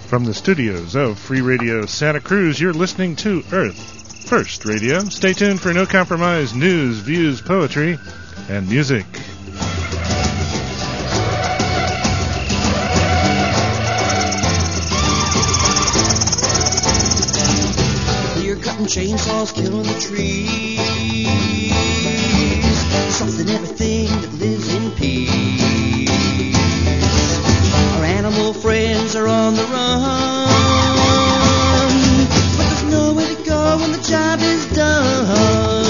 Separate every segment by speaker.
Speaker 1: From the studios of Free Radio Santa Cruz, you're listening to Earth First Radio. Stay tuned for no compromise news, views, poetry, and music.
Speaker 2: You're cutting chainsaws, killing the trees, something everything that lives in peace. Our animal friends are on the run, but there's nowhere to go when the job is done.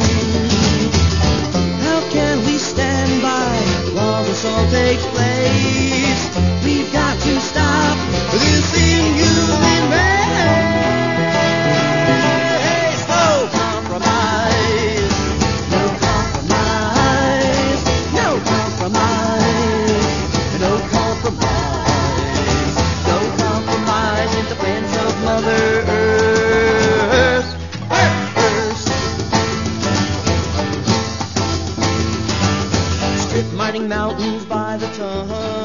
Speaker 2: How can we stand by while this all takes place? We've got to stop this inhuman race. No compromise, no compromise, no compromise, no compromise, no compromise in defense of Mother Earth. Earth first. Strip mining mountains by the ton.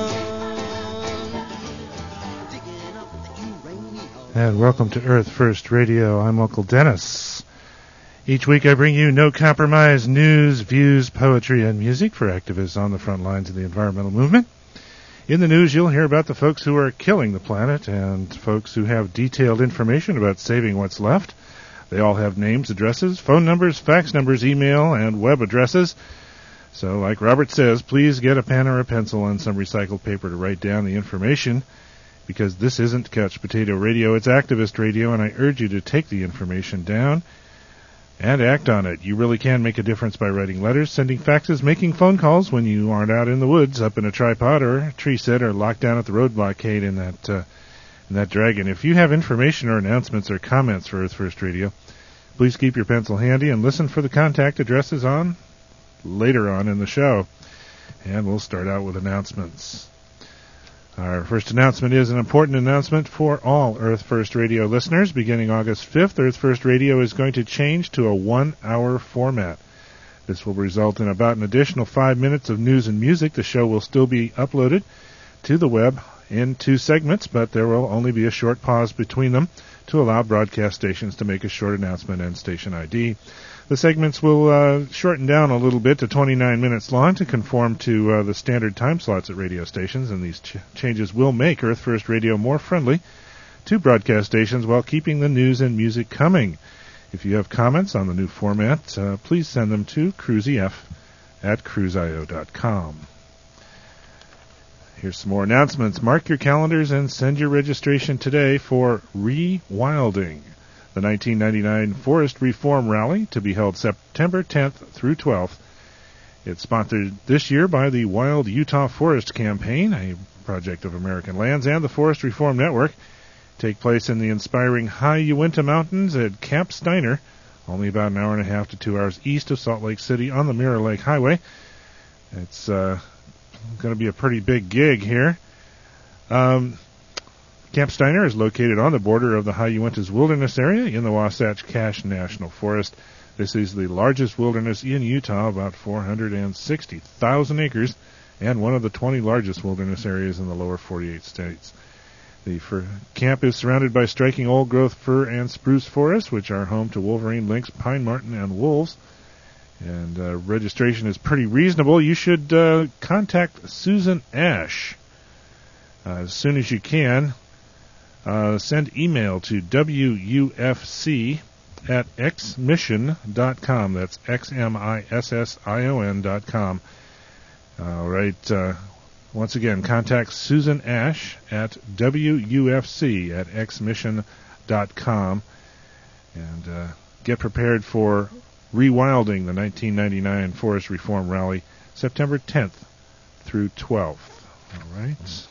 Speaker 2: Digging up the uranium.
Speaker 1: And welcome to Earth First Radio. I'm Uncle Dennis. Each week I bring you no compromise news, views, poetry, and music for activists on the front lines of the environmental movement. In the news, you'll hear about the folks who are killing the planet and folks who have detailed information about saving what's left. They all have names, addresses, phone numbers, fax numbers, email, and web addresses. So, like Robert says, please get a pen or a pencil and some recycled paper to write down the information, because this isn't couch potato radio, it's activist radio, and I urge you to take the information down and act on it. You really can make a difference by writing letters, sending faxes, making phone calls when you aren't out in the woods, up in a tripod or a tree set, or locked down at the road blockade in that dragon. If you have information or announcements or comments for Earth First Radio, please keep your pencil handy and listen for the contact addresses on later on in the show. And we'll start out with announcements. Our first announcement is an important announcement for all Earth First Radio listeners. Beginning August 5th, Earth First Radio is going to change to a 1-hour format. This will result in about an additional 5 minutes of news and music. The show will still be uploaded to the web in 2 segments, but there will only be a short pause between them to allow broadcast stations to make a short announcement and station ID. The segments will shorten down a little bit to 29 minutes long to conform to the standard time slots at radio stations, and these changes will make Earth First Radio more friendly to broadcast stations while keeping the news and music coming. If you have comments on the new format, please send them to cruisyf@cruiseio.com. Here's some more announcements. Mark your calendars and send your registration today for Rewilding, the 1999 Forest Reform Rally, to be held September 10th through 12th. It's sponsored this year by the Wild Utah Forest Campaign, a project of American Lands, and the Forest Reform Network. Take place in the inspiring High Uinta Mountains at Camp Steiner, only about an hour and a half to 2 hours east of Salt Lake City on the Mirror Lake Highway. It's going to be a pretty big gig here. Camp Steiner is located on the border of the High Uintas Wilderness Area in the Wasatch Cache National Forest. This is the largest wilderness in Utah, about 460,000 acres, and one of the 20 largest wilderness areas in the lower 48 states. The camp is surrounded by striking old-growth fir and spruce forests, which are home to wolverine, lynx, pine marten, and wolves. And registration is pretty reasonable. You should contact Susan Ash as soon as you can. Send email to wufc@xmission.com. That's xmission.com. All right. Once again, contact Susan Ash at wufc@xmission.com and get prepared for Rewilding, the 1999 Forest Reform Rally, September 10th through 12th. All right.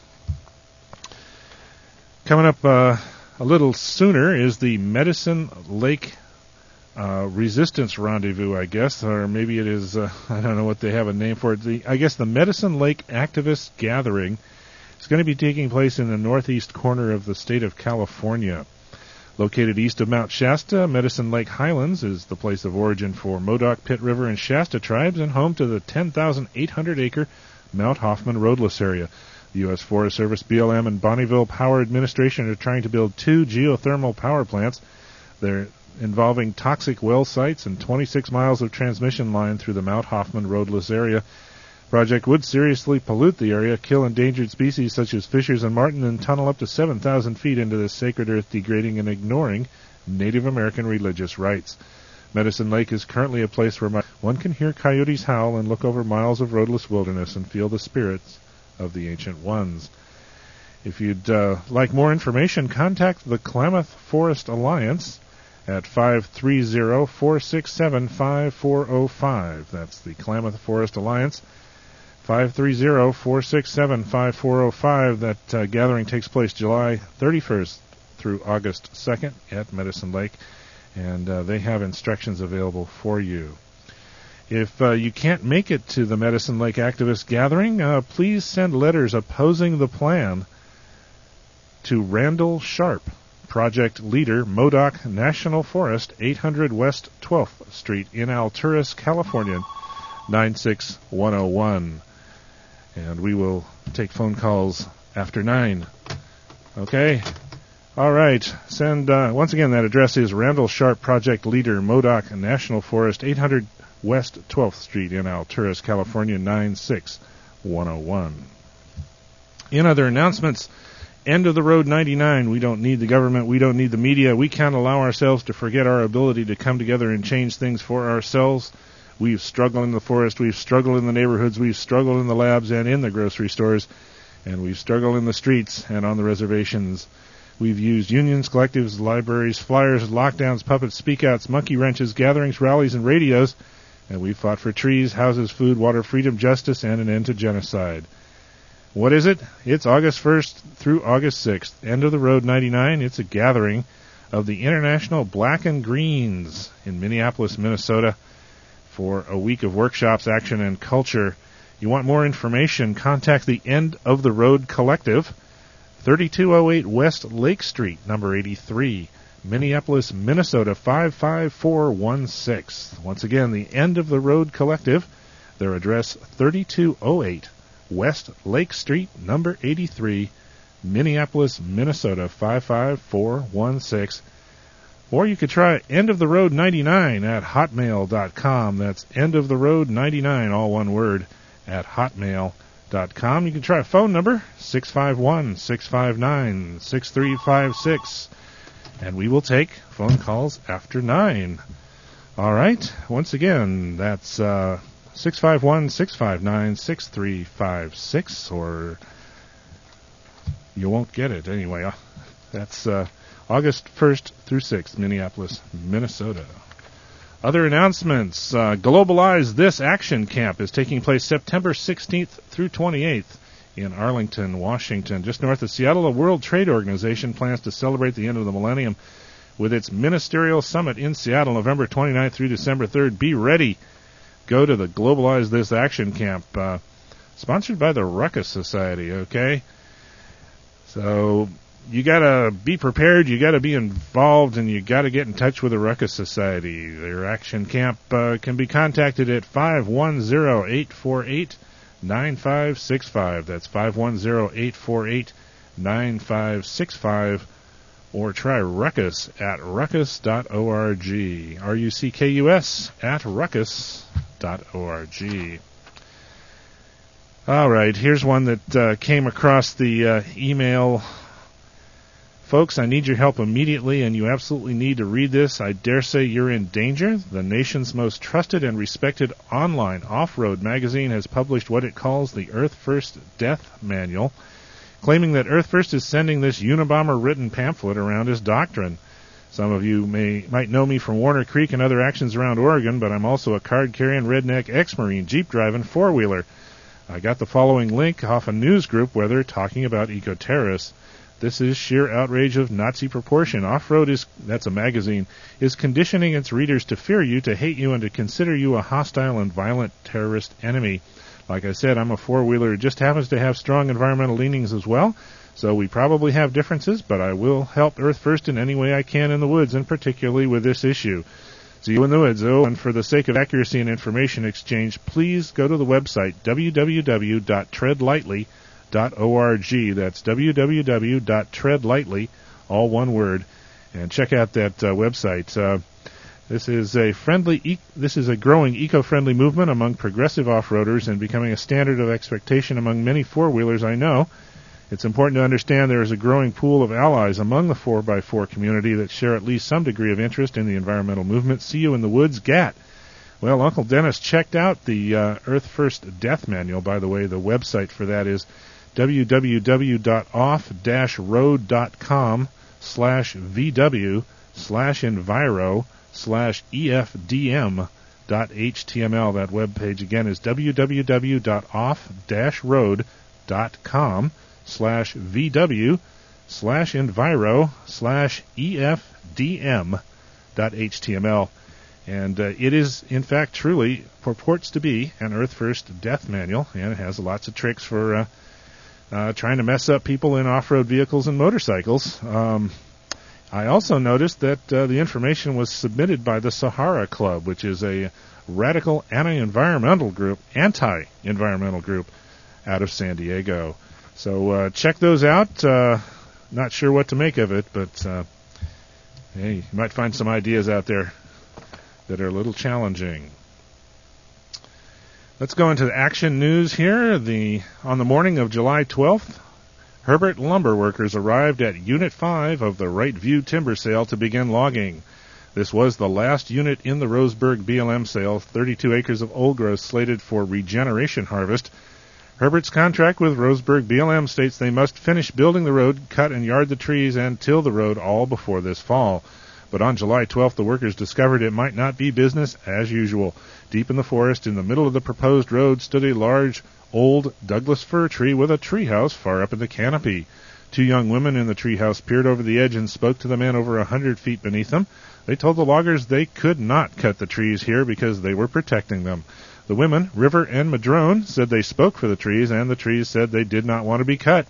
Speaker 1: Coming up a little sooner is the Medicine Lake Resistance Rendezvous, I guess, or maybe it is, I don't know what they have a name for it. I guess the Medicine Lake Activist Gathering is going to be taking place in the northeast corner of the state of California. Located east of Mount Shasta, Medicine Lake Highlands is the place of origin for Modoc, Pit River, and Shasta tribes and home to the 10,800-acre Mount Hoffman roadless area. The U.S. Forest Service, BLM, and Bonneville Power Administration are trying to build 2 geothermal power plants. They're involving toxic well sites and 26 miles of transmission line through the Mount Hoffman roadless area. Project would seriously pollute the area, kill endangered species such as fishers and marten, and tunnel up to 7,000 feet into this sacred earth, degrading and ignoring Native American religious rites. Medicine Lake is currently a place where one can hear coyotes howl and look over miles of roadless wilderness and feel the spirits of the ancient ones. If you'd like more information, contact the Klamath Forest Alliance at 530-467-5405. That's the Klamath Forest Alliance, 530-467-5405. That gathering takes place July 31st through August 2nd at Medicine Lake, and they have instructions available for you. If you can't make it to the Medicine Lake Activist Gathering, please send letters opposing the plan to Randall Sharp, Project Leader, Modoc National Forest, 800 West 12th Street in Alturas, California, 96101. And we will take phone calls after 9. Okay? All right. Send, once again, that address is Randall Sharp, Project Leader, Modoc National Forest, 800 West 12th Street in Alturas, California, 96101. In other announcements, End of the Road 99. We don't need the government. We don't need the media. We can't allow ourselves to forget our ability to come together and change things for ourselves. We've struggled in the forest. We've struggled in the neighborhoods. We've struggled in the labs and in the grocery stores. And we've struggled in the streets and on the reservations. We've used unions, collectives, libraries, flyers, lockdowns, puppets, speak-outs, monkey wrenches, gatherings, rallies, and radios. And we've fought for trees, houses, food, water, freedom, justice, and an end to genocide. What is it? It's August 1st through August 6th. End of the Road 99. It's a gathering of the International Black and Greens in Minneapolis, Minnesota for a week of workshops, action, and culture. You want more information, contact the End of the Road Collective, 3208 West Lake Street, number 83, Minneapolis, Minnesota, 55416. Once again, the End of the Road Collective, their address 3208 West Lake Street, number 83, Minneapolis, Minnesota, 55416. Or you could try End of the Road 99 at hotmail.com. That's End of the Road 99, all one word, at hotmail.com. You can try a phone number, 651-659-6356. And we will take phone calls after 9. All right. Once again, that's 651-659-6356, or you won't get it anyway. That's August 1st through 6th, Minneapolis, Minnesota. Other announcements. Globalize This Action Camp is taking place September 16th through 28th in Arlington, Washington. Just north of Seattle, the World Trade Organization plans to celebrate the end of the millennium with its ministerial summit in Seattle, November 29th through December 3rd. Be ready. Go to the Globalize This Action Camp, sponsored by the Ruckus Society, okay? So you got to be prepared, you got to be involved, and you got to get in touch with the Ruckus Society. Their action camp can be contacted at 510-848-9565. That's 510-848-9565. Or try Ruckus at ruckus.org. R-U-C-K-U-S at ruckus.org. All right, here's one that came across the email. Folks, I need your help immediately, and you absolutely need to read this. I dare say you're in danger. The nation's most trusted and respected online off-road magazine has published what it calls the Earth First Death Manual, claiming that Earth First is sending this Unabomber-written pamphlet around as doctrine. Some of you might know me from Warner Creek and other actions around Oregon, but I'm also a card-carrying redneck ex-Marine, Jeep-driving four-wheeler. I got the following link off a news group where they're talking about eco-terrorists. This is sheer outrage of Nazi proportion. Off-Road that's a magazine, is conditioning its readers to fear you, to hate you, and to consider you a hostile and violent terrorist enemy. Like I said, I'm a four-wheeler who just happens to have strong environmental leanings as well, so we probably have differences, but I will help Earth First in any way I can in the woods, and particularly with this issue. See you in the woods. Oh, and for the sake of accuracy and information exchange, please go to the website www.treadlightly.com. That's www.treadlightly, all one word, and check out that website. This is a growing eco-friendly movement among progressive off-roaders and becoming a standard of expectation among many four-wheelers I know. It's important to understand there is a growing pool of allies among the 4x4 community that share at least some degree of interest in the environmental movement. See you in the woods, GAT. Well, Uncle Dennis checked out the Earth First Death Manual. By the way, the website for that is www.off-road.com/vw/enviro/efdm.html. That webpage again is www.off-road.com/vw/enviro/efdm.html. And it is, in fact, truly purports to be an Earth First Death Manual, and it has lots of tricks for trying to mess up people in off-road vehicles and motorcycles. I also noticed that the information was submitted by the Sahara Club, which is a radical anti-environmental group out of San Diego. So check those out. Not sure what to make of it, but hey, you might find some ideas out there that are a little challenging. Let's go into the action news here. On the morning of July 12th, Herbert lumber workers arrived at Unit 5 of the Wright View timber sale to begin logging. This was the last unit in the Roseburg BLM sale, 32 acres of old growth slated for regeneration harvest. Herbert's contract with Roseburg BLM states they must finish building the road, cut and yard the trees, and till the road all before this fall. But on July 12th, the workers discovered it might not be business as usual. Deep in the forest, in the middle of the proposed road, stood a large, old Douglas fir tree with a treehouse far up in the canopy. Two young women in the treehouse peered over the edge and spoke to the men over 100 feet beneath them. They told the loggers they could not cut the trees here because they were protecting them. The women, River and Madrone, said they spoke for the trees, and the trees said they did not want to be cut.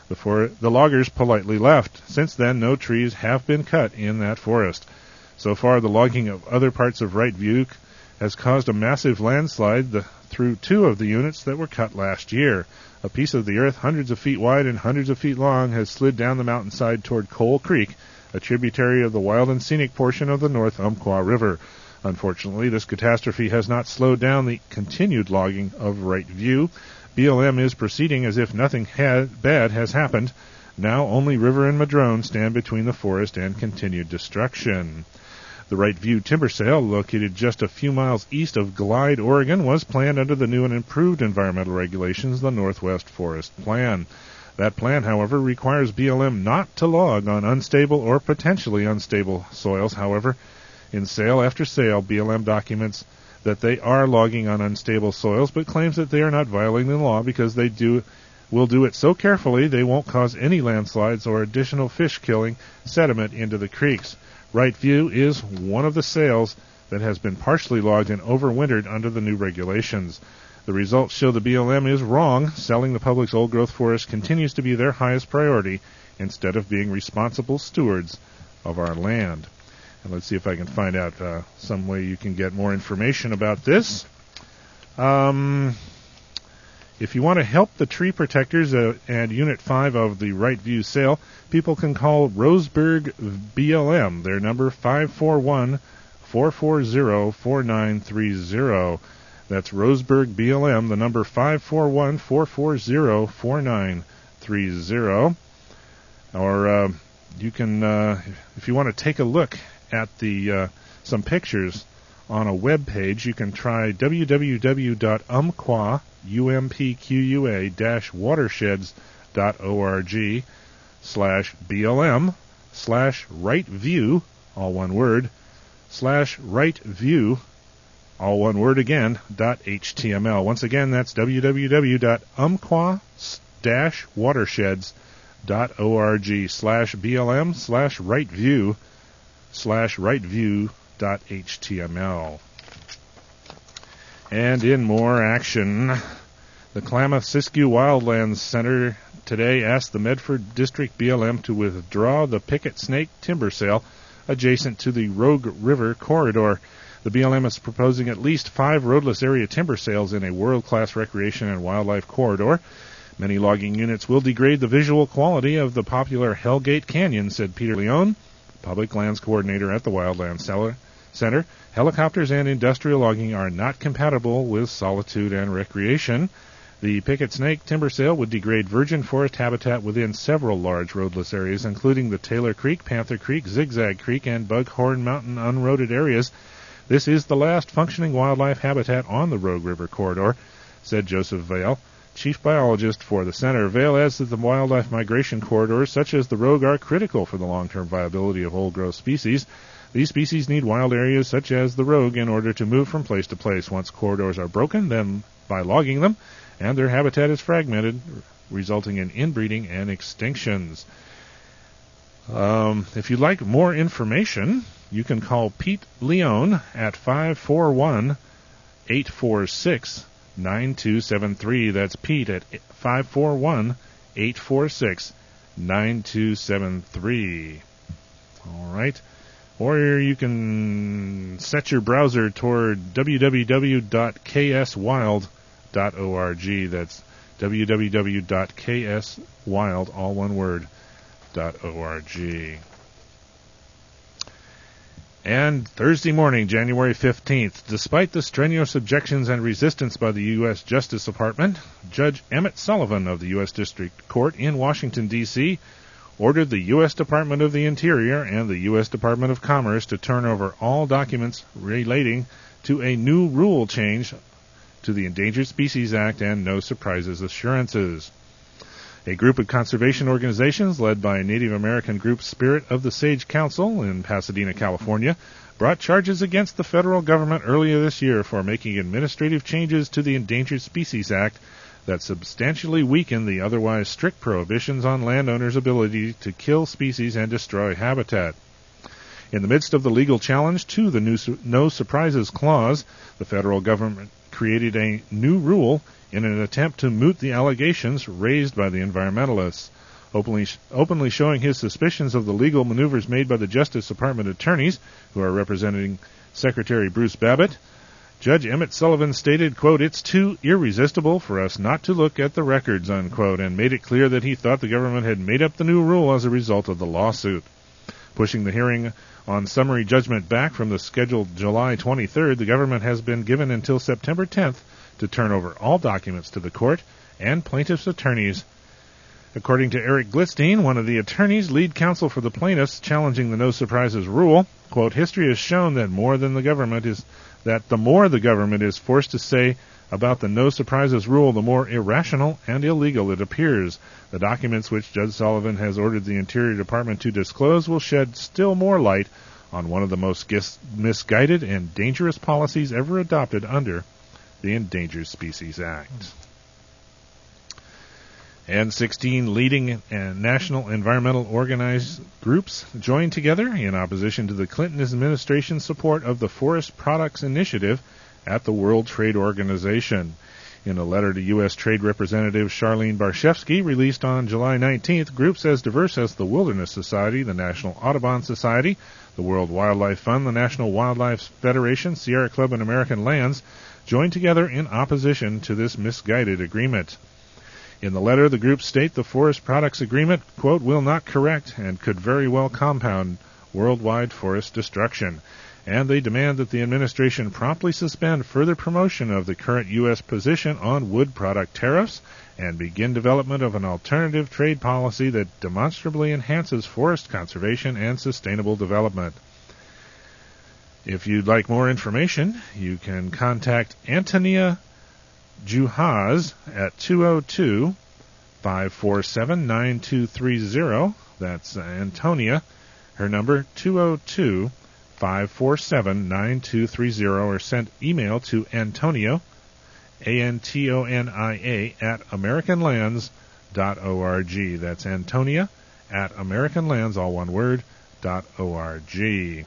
Speaker 1: The loggers politely left. Since then, no trees have been cut in that forest. So far, the logging of other parts of Wright View has caused a massive landslide through two of the units that were cut last year. A piece of the earth hundreds of feet wide and hundreds of feet long has slid down the mountainside toward Coal Creek, a tributary of the wild and scenic portion of the North Umpqua River. Unfortunately, this catastrophe has not slowed down the continued logging of Wright View. BLM is proceeding as if nothing bad has happened. Now only River and Madrone stand between the forest and continued destruction. The Wright View timber sale, located just a few miles east of Glide, Oregon, was planned under the new and improved environmental regulations, the Northwest Forest Plan. That plan, however, requires BLM not to log on unstable or potentially unstable soils. However, in sale after sale, BLM documents that they are logging on unstable soils, but claims that they are not violating the law because they will do it so carefully they won't cause any landslides or additional fish-killing sediment into the creeks. Wright View is one of the sales that has been partially logged and overwintered under the new regulations. The results show the BLM is wrong. Selling the public's old-growth forest continues to be their highest priority instead of being responsible stewards of our land. And let's see if I can find out some way you can get more information about this. If you want to help the tree protectors and Unit 5 of the Wright View sale, people can call Roseburg BLM. Their number 541-440-4930. That's Roseburg BLM, the number 541-440-4930. Or you can, if you want to take a look at some pictures on a web page, you can try www.umpqua.watersheds.org/BLM/Wright-View, all one word, /Wright-View, all one word again, .html. Once again, that's www.umpqua-watersheds.org/BLM/Wright-View.html. And in more action, the Klamath-Siskiyou Wildlands Center today asked the Medford District BLM to withdraw the Picket Snake timber sale adjacent to the Rogue River corridor. The BLM is proposing at least 5 roadless area timber sales in a world-class recreation and wildlife corridor. Many logging units will degrade the visual quality of the popular Hellgate Canyon, said Peter Leone, public lands coordinator at the Wildlands Center. Helicopters and industrial logging are not compatible with solitude and recreation. The Picket Snake timber sale would degrade virgin forest habitat within several large roadless areas, including the Taylor Creek, Panther Creek, Zigzag Creek, and Buckhorn Mountain unroaded areas. This is the last functioning wildlife habitat on the Rogue River corridor, said Joseph Vail, chief biologist for the center. Vail adds that the wildlife migration corridors, such as the Rogue, are critical for the long-term viability of old-growth species. These species need wild areas such as the Rogue in order to move from place to place. Once corridors are broken, then by logging them, and their habitat is fragmented, resulting in inbreeding and extinctions. If you'd like more information, you can call Pete Leone at 541-846-9273. That's Pete at 541-846-9273. All right. Or you can set your browser toward www.kswild.org. That's www.kswild, all one word, .org. And Thursday morning, January 15th, despite the strenuous objections and resistance by the U.S. Justice Department, Judge Emmett Sullivan of the U.S. District Court in Washington, D.C., ordered the U.S. Department of the Interior and the U.S. Department of Commerce to turn over all documents relating to a new rule change to the Endangered Species Act and No Surprises assurances. A group of conservation organizations led by Native American group Spirit of the Sage Council in Pasadena, California, brought charges against the federal government earlier this year for making administrative changes to the Endangered Species Act that substantially weaken the otherwise strict prohibitions on landowners' ability to kill species and destroy habitat. In the midst of the legal challenge to the No Surprises Clause, the federal government created a new rule in an attempt to moot the allegations raised by the environmentalists. Openly showing his suspicions of the legal maneuvers made by the Justice Department attorneys, who are representing Secretary Bruce Babbitt, Judge Emmett Sullivan stated, quote, "It's too irresistible for us not to look at the records," unquote, and made it clear that he thought the government had made up the new rule as a result of the lawsuit. Pushing the hearing on summary judgment back from the scheduled July 23rd, the government has been given until September 10th to turn over all documents to the court and plaintiffs' attorneys. According to Eric Glitzstein, one of the attorneys, lead counsel for the plaintiffs challenging the No Surprises rule, quote, "History has shown that the more the government is forced to say about the No Surprises rule, the more irrational and illegal it appears. The documents which Judge Sullivan has ordered the Interior Department to disclose will shed still more light on one of the most misguided and dangerous policies ever adopted under the Endangered Species Act." And 16 leading national environmental organized groups joined together in opposition to the Clinton administration's support of the Forest Products Initiative at the World Trade Organization. In a letter to U.S. Trade Representative Charlene Barshefsky released on July 19th, groups as diverse as the Wilderness Society, the National Audubon Society, the World Wildlife Fund, the National Wildlife Federation, Sierra Club, and American Lands joined together in opposition to this misguided agreement. In the letter, the groups state the Forest Products Agreement, quote, "will not correct and could very well compound worldwide forest destruction," and they demand that the administration promptly suspend further promotion of the current U.S. position on wood product tariffs and begin development of an alternative trade policy that demonstrably enhances forest conservation and sustainable development. If you'd like more information, you can contact Antonia Juhas at 202-547-9230. That's Antonia. Her number, 202-547-9230, or send email to Antonia, Antonia, at AmericanLands.org. That's Antonia at AmericanLands, all one word, .org.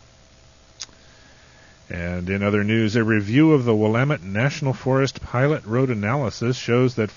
Speaker 1: And in other news, a review of the Willamette National Forest pilot road analysis shows that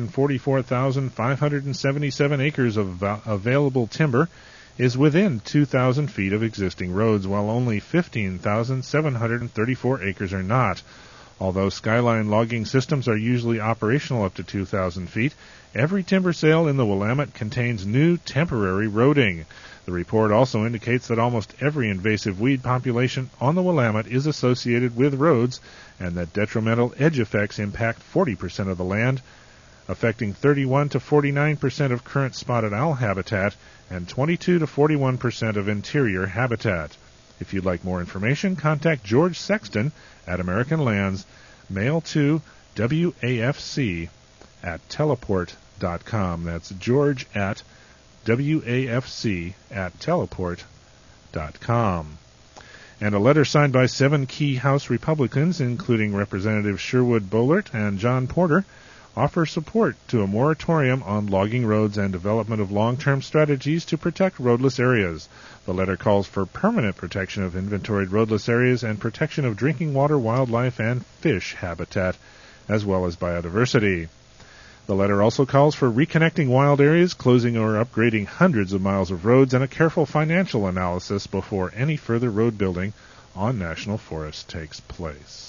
Speaker 1: 444,577 acres of available timber is within 2,000 feet of existing roads, while only 15,734 acres are not. Although Skyline logging systems are usually operational up to 2,000 feet, every timber sale in the Willamette contains new temporary roading. The report also indicates that almost every invasive weed population on the Willamette is associated with roads, and that detrimental edge effects impact 40% of the land, affecting 31 to 49% of current spotted owl habitat and 22 to 41% of interior habitat. If you'd like more information, contact George Sexton at American Lands, mail to WAFC at teleport.com. That's George at WAFC at teleport.com. And a letter signed by 7 key House Republicans, including Representatives Sherwood Boehlert and John Porter, offers support to a moratorium on logging roads and development of long-term strategies to protect roadless areas. The letter calls for permanent protection of inventoried roadless areas and protection of drinking water, wildlife, and fish habitat, as well as biodiversity. The letter also calls for reconnecting wild areas, closing or upgrading hundreds of miles of roads, and a careful financial analysis before any further road building on national forests takes place.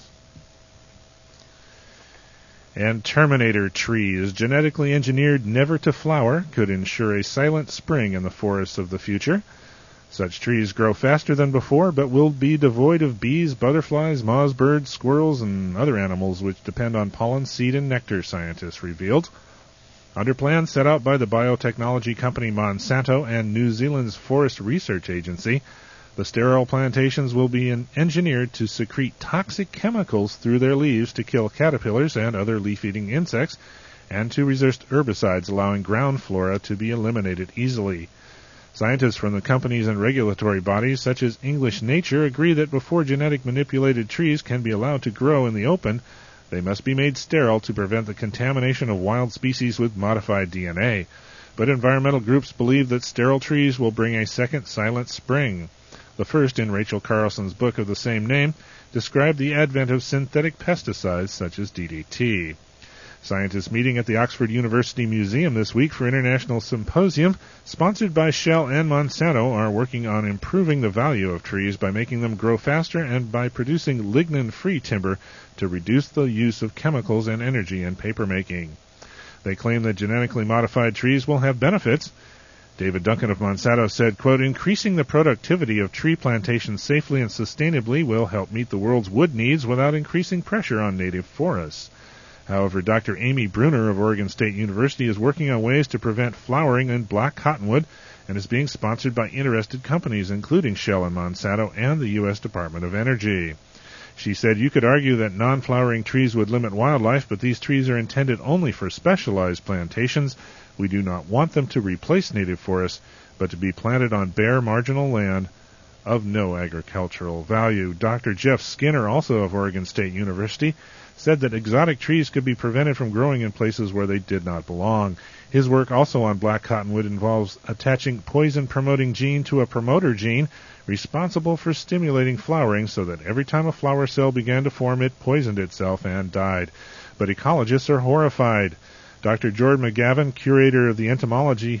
Speaker 1: And Terminator trees, genetically engineered never to flower, could ensure a silent spring in the forests of the future. Such trees grow faster than before, but will be devoid of bees, butterflies, moths, birds, squirrels, and other animals which depend on pollen, seed, and nectar, scientists revealed. Under plans set out by the biotechnology company Monsanto and New Zealand's Forest Research Agency, the sterile plantations will be engineered to secrete toxic chemicals through their leaves to kill caterpillars and other leaf-eating insects, and to resist herbicides, allowing ground flora to be eliminated easily. Scientists from the companies and regulatory bodies such as English Nature agree that before genetic manipulated trees can be allowed to grow in the open, they must be made sterile to prevent the contamination of wild species with modified DNA. But environmental groups believe that sterile trees will bring a second silent spring. The first, in Rachel Carlson's book of the same name, described the advent of synthetic pesticides such as DDT. Scientists meeting at the Oxford University Museum this week for International Symposium, sponsored by Shell and Monsanto, are working on improving the value of trees by making them grow faster and by producing lignin-free timber to reduce the use of chemicals and energy in paper making. They claim that genetically modified trees will have benefits. David Duncan of Monsanto said, quote, "Increasing the productivity of tree plantations safely and sustainably will help meet the world's wood needs without increasing pressure on native forests." However, Dr. Amy Bruner of Oregon State University is working on ways to prevent flowering in black cottonwood and is being sponsored by interested companies, including Shell and Monsanto and the U.S. Department of Energy. She said, "You could argue that non-flowering trees would limit wildlife, but these trees are intended only for specialized plantations. We do not want them to replace native forests, but to be planted on bare marginal land of no agricultural value." Dr. Jeff Skinner, also of Oregon State University, said that exotic trees could be prevented from growing in places where they did not belong. His work also on black cottonwood involves attaching poison-promoting gene to a promoter gene responsible for stimulating flowering so that every time a flower cell began to form, it poisoned itself and died. But ecologists are horrified. Dr. Jordan McGavin, curator of the entomology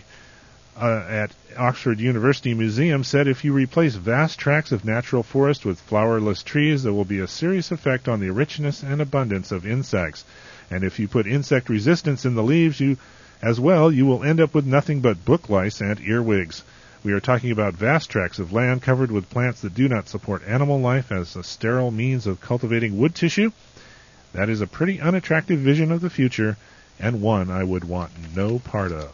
Speaker 1: at Oxford University Museum, said if you replace vast tracts of natural forest with flowerless trees, there will be a serious effect on the richness and abundance of insects. And if you put insect resistance in the leaves, you will end up with nothing but book lice and earwigs. We are talking about vast tracts of land covered with plants that do not support animal life as a sterile means of cultivating wood tissue. That is a pretty unattractive vision of the future, and one I would want no part of.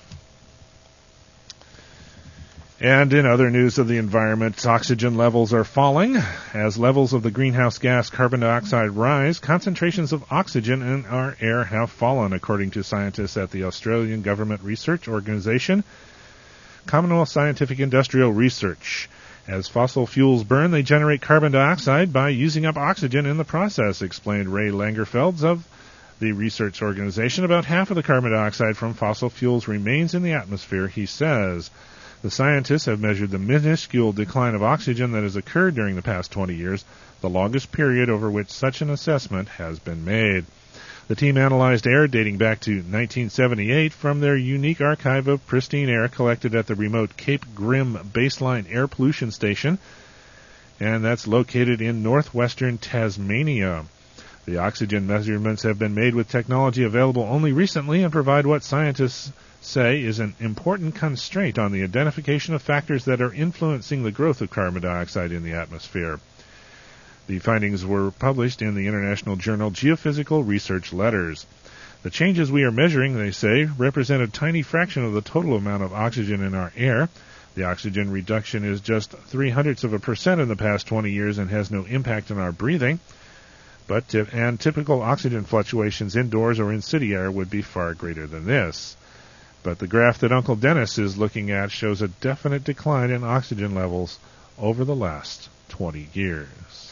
Speaker 1: And in other news of the environment, oxygen levels are falling. As levels of the greenhouse gas carbon dioxide rise, concentrations of oxygen in our air have fallen, according to scientists at the Australian Government Research Organisation, Commonwealth Scientific Industrial Research. As fossil fuels burn, they generate carbon dioxide by using up oxygen in the process, explained Ray Langerfelds of the research organization. About half of the carbon dioxide from fossil fuels remains in the atmosphere, he says. The scientists have measured the minuscule decline of oxygen that has occurred during the past 20 years, the longest period over which such an assessment has been made. The team analyzed air dating back to 1978 from their unique archive of pristine air collected at the remote Cape Grim Baseline Air Pollution Station, and that's located in northwestern Tasmania. The oxygen measurements have been made with technology available only recently and provide what scientists say is an important constraint on the identification of factors that are influencing the growth of carbon dioxide in the atmosphere. The findings were published in the International Journal Geophysical Research Letters. The changes we are measuring, they say, represent a tiny fraction of the total amount of oxygen in our air. The oxygen reduction is just 0.03% in the past 20 years and has no impact on our breathing. And typical oxygen fluctuations indoors or in city air would be far greater than this. But the graph that Uncle Dennis is looking at shows a definite decline in oxygen levels over the last 20 years.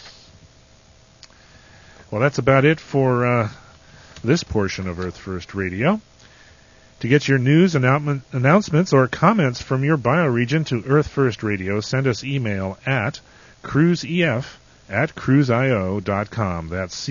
Speaker 1: Well, that's about it for this portion of Earth First Radio. To get your news, announcements, or comments from your bioregion to Earth First Radio, send us email at cruzef@cruzio.com. That's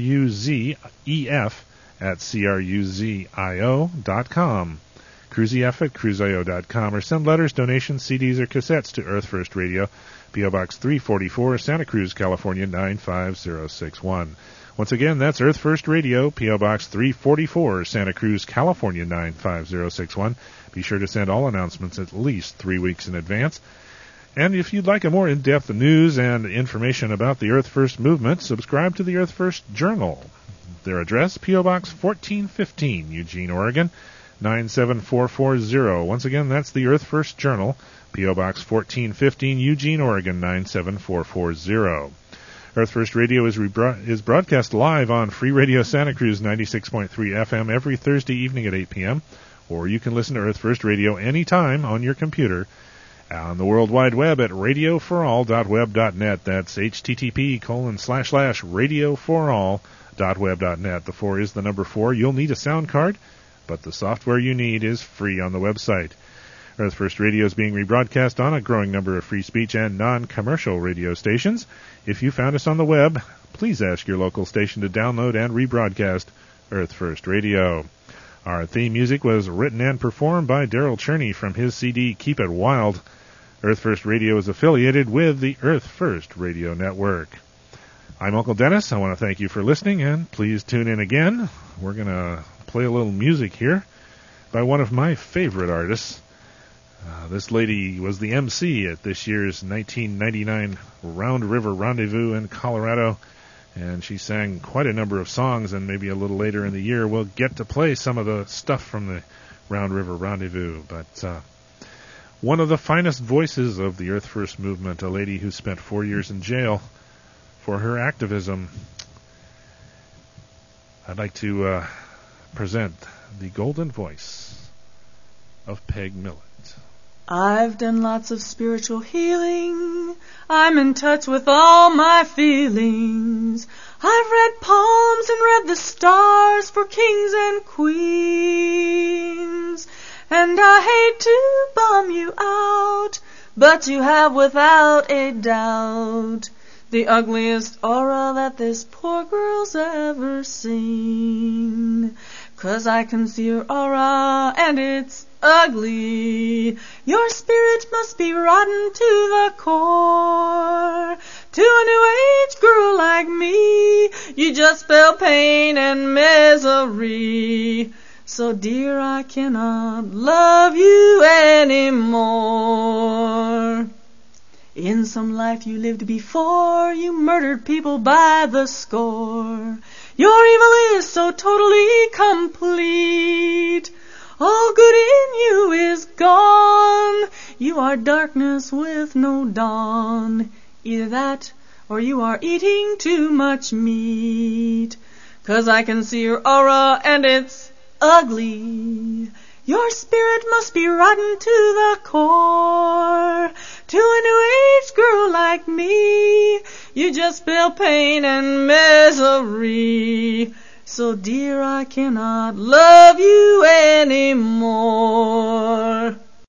Speaker 1: cruzef@cruzio.com. cruzef@cruzio.com. Or send letters, donations, CDs, or cassettes to Earth First Radio, P.O. Box 344, Santa Cruz, California, 95061. Once again, that's Earth First Radio, P.O. Box 344, Santa Cruz, California, 95061. Be sure to send all announcements at least 3 weeks in advance. And if you'd like a more in-depth news and information about the Earth First movement, subscribe to the Earth First Journal. Their address, P.O. Box 1415, Eugene, Oregon, 97440. Once again, that's the Earth First Journal, P.O. Box 1415, Eugene, Oregon, 97440. Earth First Radio is broadcast live on Free Radio Santa Cruz 96.3 FM every Thursday evening at 8 p.m., or you can listen to Earth First Radio anytime on your computer on the World Wide Web at radioforall.web.net. That's http://radioforall.web.net. The 4 is the number 4. You'll need a sound card, but the software you need is free on the website. Earth First Radio is being rebroadcast on a growing number of free speech and non-commercial radio stations. If you found us on the web, please ask your local station to download and rebroadcast Earth First Radio. Our theme music was written and performed by Daryl Cherney from his CD Keep It Wild. Earth First Radio is affiliated with the Earth First Radio Network. I'm Uncle Dennis. I want to thank you for listening, and please tune in again. We're going to play a little music here by one of my favorite artists. This lady was the MC at this year's 1999 Round River Rendezvous in Colorado, and she sang quite a number of songs, and maybe a little later in the year we'll get to play some of the stuff from the Round River Rendezvous. But one of the finest voices of the Earth First movement, a lady who spent 4 years in jail for her activism. I'd like to present the golden voice of Peg Millett.
Speaker 3: I've done lots of spiritual healing. I'm in touch with all my feelings. I've read palms and read the stars for kings and queens. And I hate to bum you out, but you have without a doubt the ugliest aura that this poor girl's ever seen. 'Cause I can see your aura and it's ugly. Your spirit must be rotten to the core. To a new age girl like me, you just spell pain and misery. So dear, I cannot love you anymore. In some life you lived before, you murdered people by the score. Your evil is so totally complete. All good in you is gone. You are darkness with no dawn. Either that, or you are eating too much meat. 'Cause I can see your aura and it's ugly. Your spirit must be rotten to the core. To a new age girl like me, you just spell pain and misery. So dear, I cannot love you anymore.